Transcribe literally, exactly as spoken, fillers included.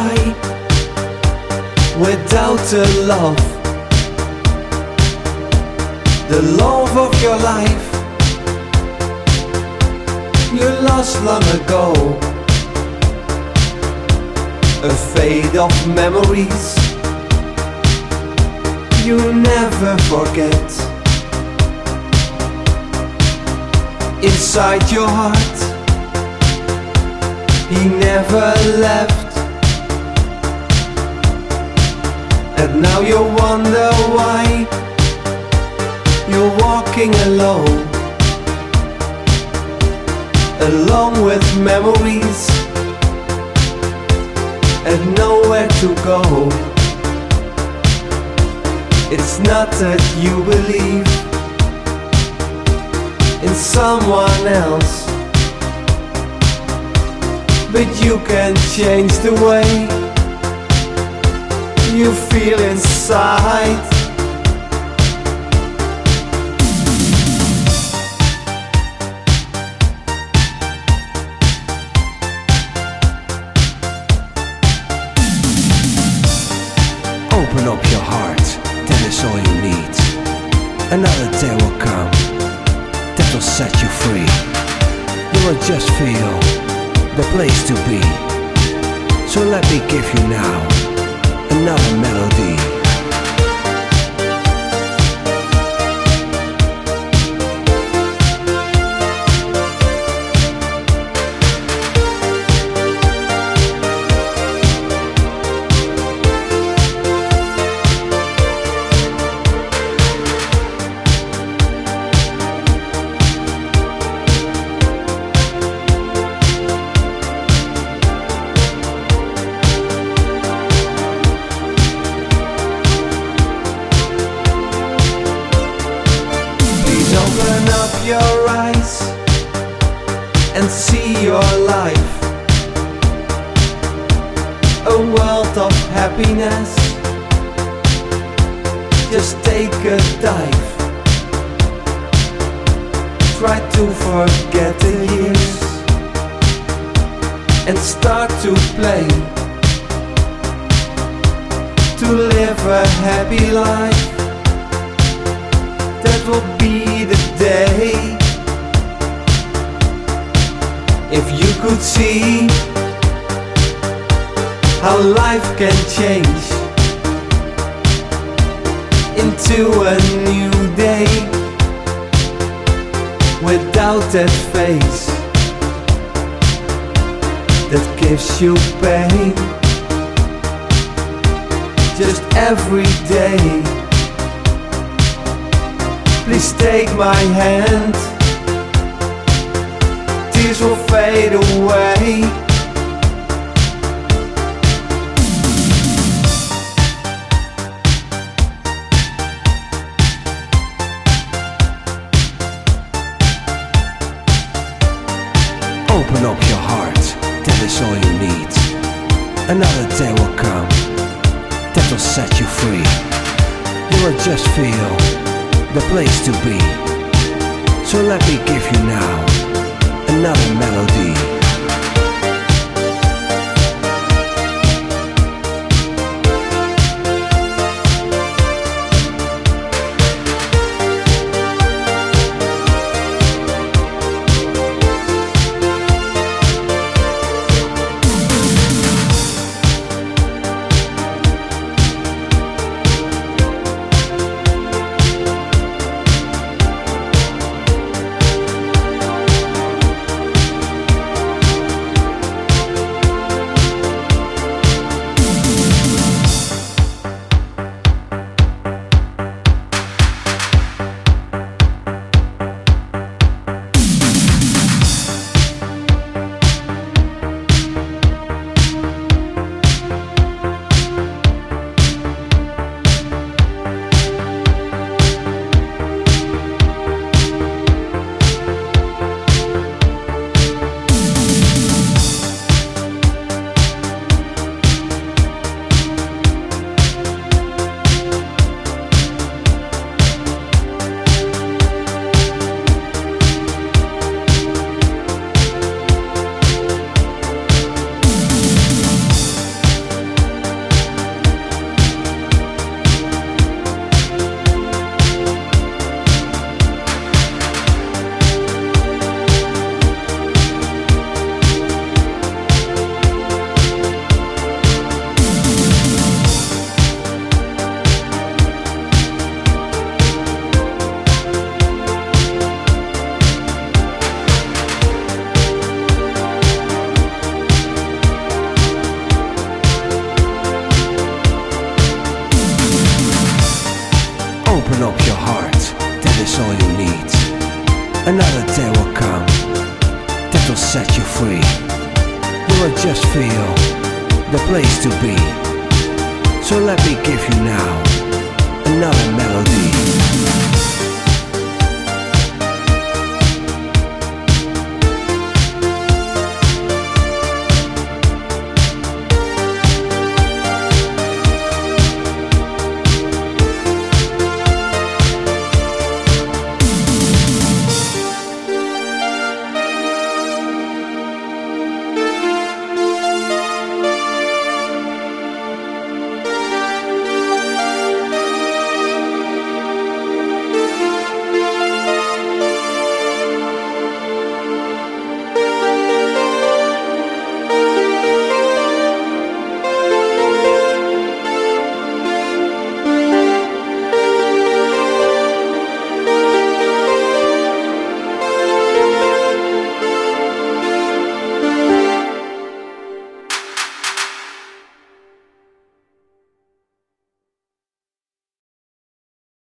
why, without the love, the love of your life, you lost long ago. A fade of memories you never forget. Inside your heart, he never left. And now you wonder why you're walking alone, alone with memories and nowhere to go. It's not that you believe in someone else, but you can change the way you feel inside. Open up your heart, that is all you need. Another day will come that will set you free. You will just feel the place to be. So let me give you now another melody. Open up your eyes and see your life, a world of happiness. Just take a dive, try to forget the years and start to play, to live a happy life. That will be the day. If you could see how life can change into a new day without that face that gives you pain. Just every day, please take my hand. Tears will fade away. Open up your heart, that is all you need. Another day will come that will set you free. You will just feel the place to be. So let me give you now another melody. Another day will come that will set you free. You will just feel the place to be. So let me give you now another melody.